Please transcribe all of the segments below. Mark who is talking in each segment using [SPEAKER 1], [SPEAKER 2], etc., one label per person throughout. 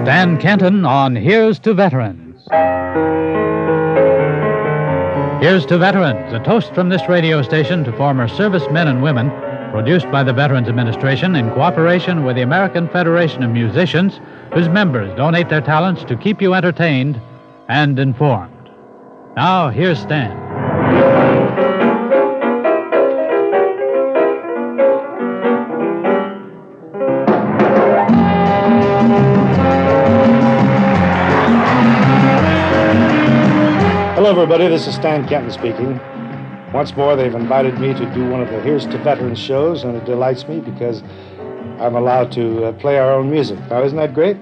[SPEAKER 1] Stan Kenton on Here's to Veterans. Here's to Veterans, a toast from this radio station to former servicemen and women, produced by the Veterans Administration in cooperation with the American Federation of Musicians, whose members donate their talents to keep you entertained and informed. Now, here's Stan.
[SPEAKER 2] Hello, everybody. This is Stan Kenton speaking. Once more, they've invited me to do one of the Here's to Veterans shows, and it delights me because I'm allowed to play our own music. Now, isn't that great?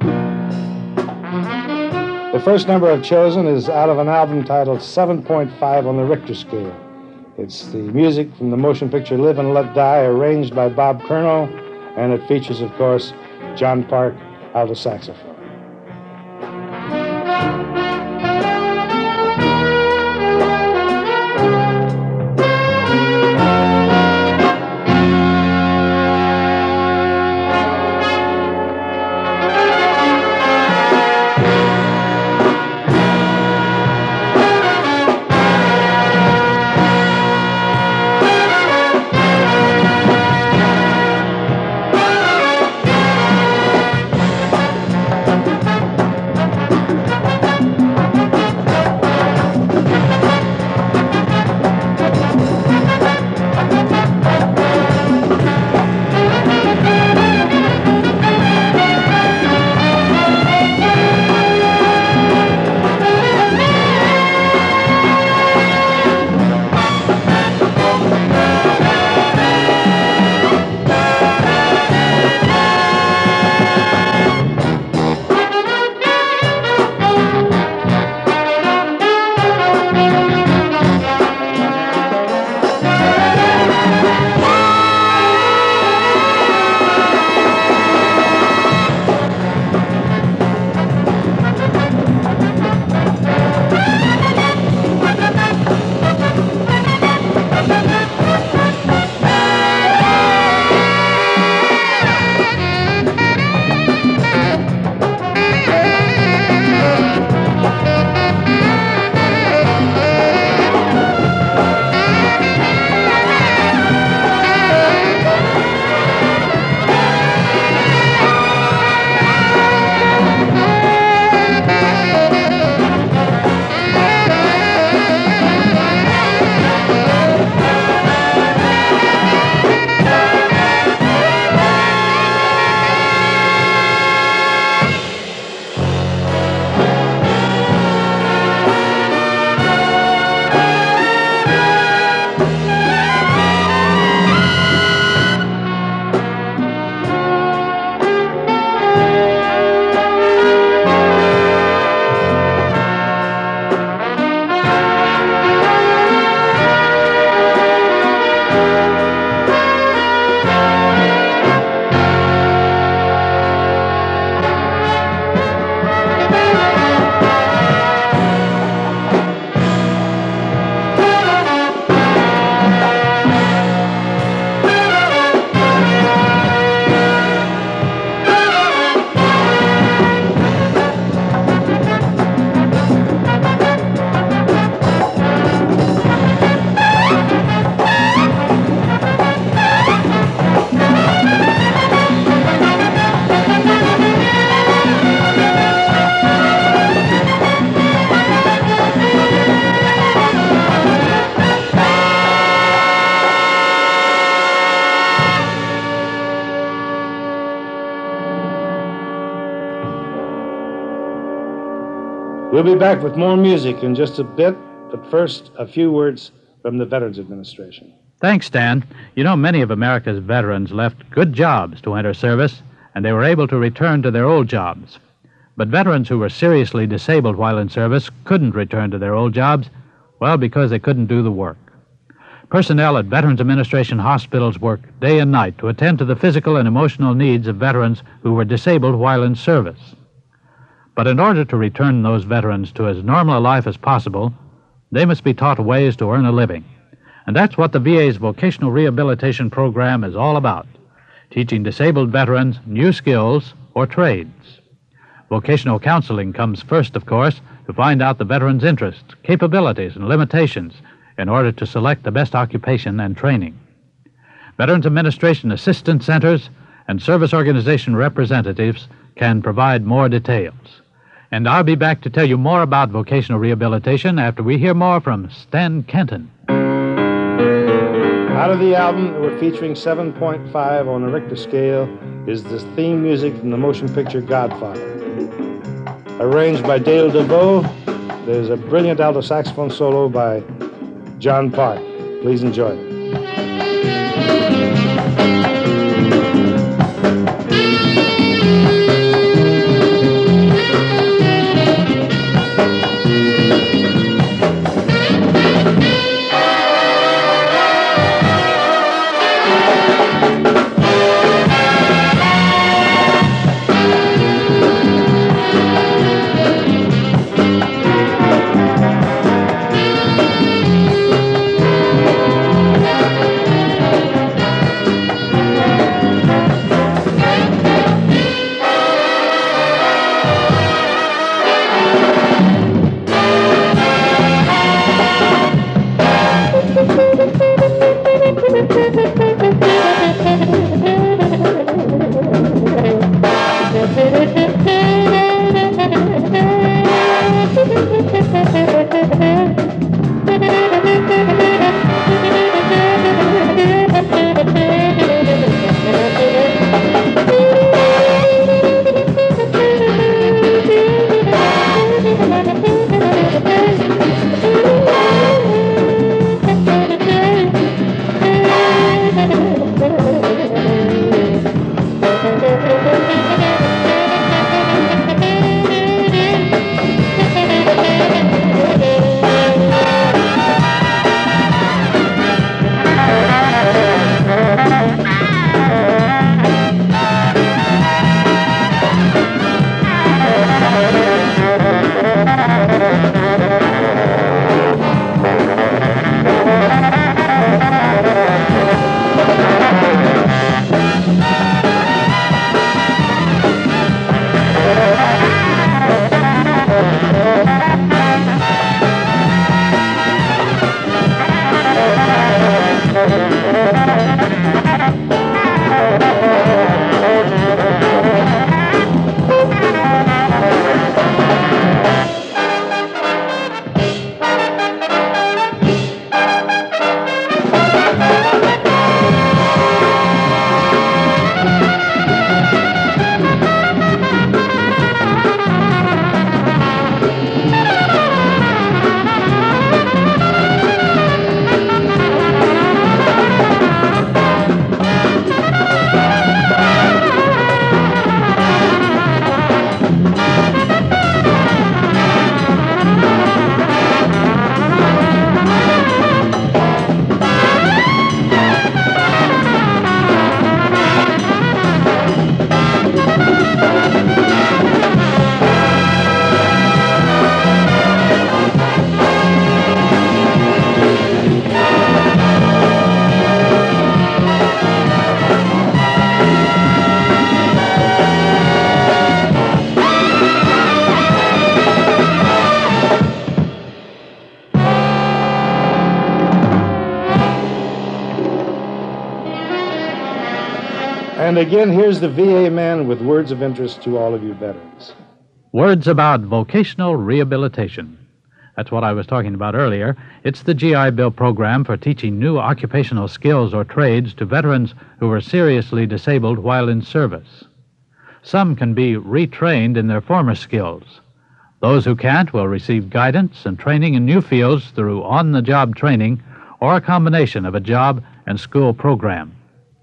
[SPEAKER 2] The first number I've chosen is out of an album titled 7.5 on the Richter scale. It's the music from the motion picture Live and Let Die, arranged by Bob Curnow, and it features, of course, John Park, alto saxophone. We'll be back with more music in just a bit, but first, a few words from the Veterans Administration.
[SPEAKER 1] Thanks, Stan. You know, many of America's veterans left good jobs to enter service, and they were able to return to their old jobs. But veterans who were seriously disabled while in service couldn't return to their old jobs, well, because they couldn't do the work. Personnel at Veterans Administration hospitals work day and night to attend to the physical and emotional needs of veterans who were disabled while in service. But in order to return those veterans to as normal a life as possible, they must be taught ways to earn a living. And that's what the VA's vocational rehabilitation program is all about, teaching disabled veterans new skills or trades. Vocational counseling comes first, of course, to find out the veteran's interests, capabilities, and limitations in order to select the best occupation and training. Veterans Administration Assistance Centers and service organization representatives can provide more details. And I'll be back to tell you more about vocational rehabilitation after we hear more from Stan Kenton.
[SPEAKER 2] Out of the album, we're featuring 7.5 on the Richter scale, is the theme music from the motion picture Godfather. Arranged by Dale DeVoe, there's a brilliant alto saxophone solo by John Park. Please enjoy it. And again, here's the VA man with words of interest to all of you veterans.
[SPEAKER 1] Words about vocational rehabilitation. That's what I was talking about earlier. It's the GI Bill program for teaching new occupational skills or trades to veterans who are seriously disabled while in service. Some can be retrained in their former skills. Those who can't will receive guidance and training in new fields through on-the-job training or a combination of a job and school program.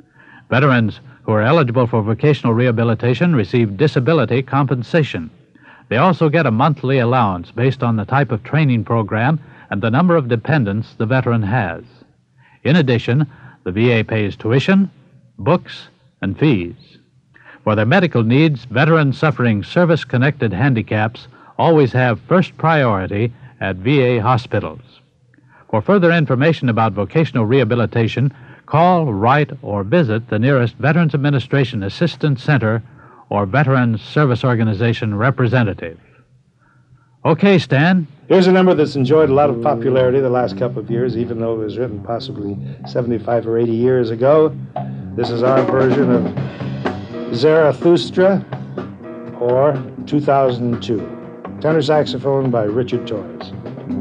[SPEAKER 1] Veterans who are eligible for vocational rehabilitation receive disability compensation. They also get a monthly allowance based on the type of training program and the number of dependents the veteran has. In addition, the VA pays tuition, books, and fees. For their medical needs, veterans suffering service-connected handicaps always have first priority at VA hospitals. For further information about vocational rehabilitation, call, write, or visit the nearest Veterans Administration Assistance Center or Veterans Service Organization representative. Okay, Stan.
[SPEAKER 2] Here's a number that's enjoyed a lot of popularity the last couple of years, even though it was written possibly 75 or 80 years ago. This is our version of Zarathustra, or 2002. Tenor saxophone by Richard Torres.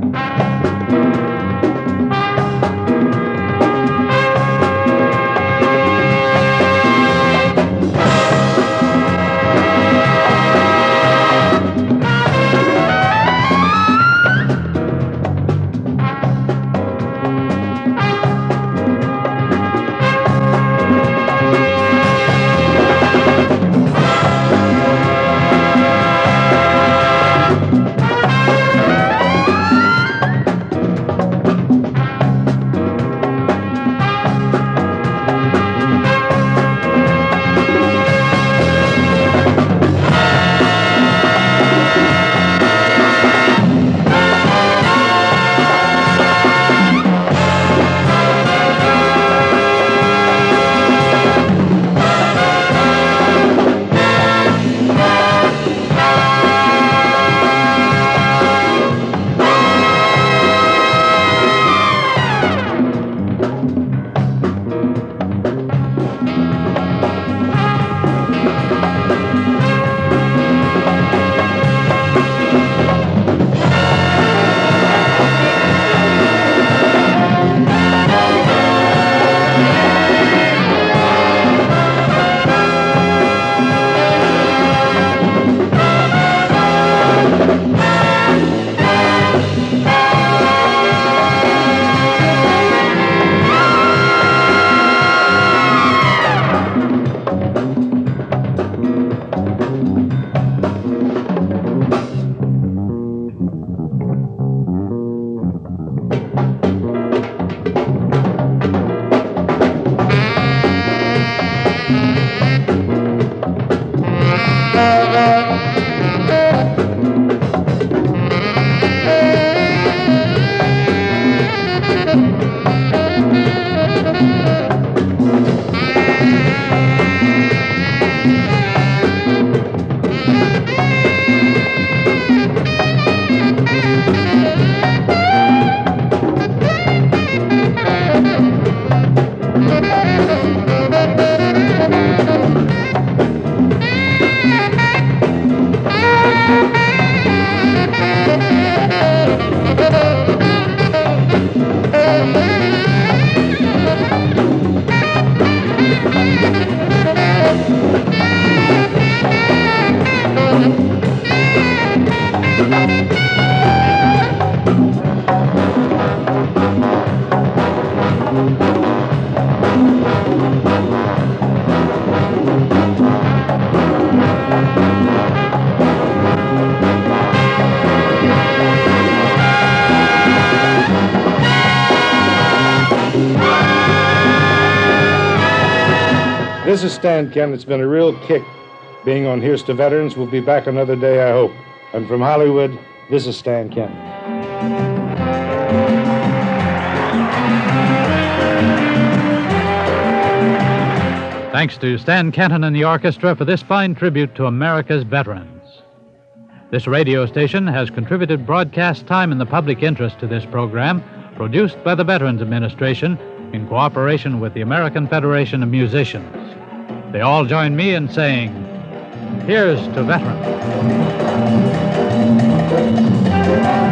[SPEAKER 2] This is Stan Kent. It's been a real kick being on Here's to Veterans. We'll be back another day, I hope. And from Hollywood, this is Stan Kent.
[SPEAKER 1] Thanks to Stan Kenton and the orchestra for this fine tribute to America's veterans. This radio station has contributed broadcast time in the public interest to this program, produced by the Veterans Administration in cooperation with the American Federation of Musicians. They all join me in saying, Here's to Veterans.